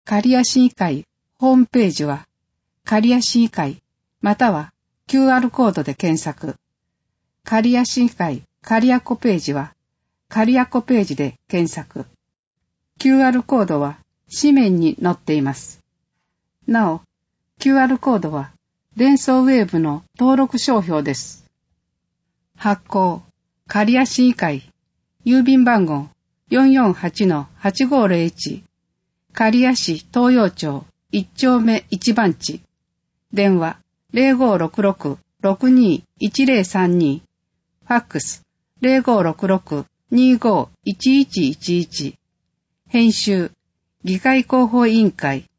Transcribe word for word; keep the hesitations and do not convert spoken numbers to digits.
刈谷市議会ホームページは、刈谷市議会または キューアール コードで検索。刈谷市議会刈谷湖ページは、刈谷湖ページで検索。キューアール コードは紙面に載っています。なお、キューアール コードはデンソーウェーブの登録商標です。発行、刈谷市議会、郵便番号 よんよんはちのはちごーぜろいち、刈谷市東洋町いち丁目いち番地、電話 ゼロごーろくろく ろくにーいちぜろさんに、ファックス ゼロごーろくろく にーごーいちいちいちいち、編集、議会広報委員会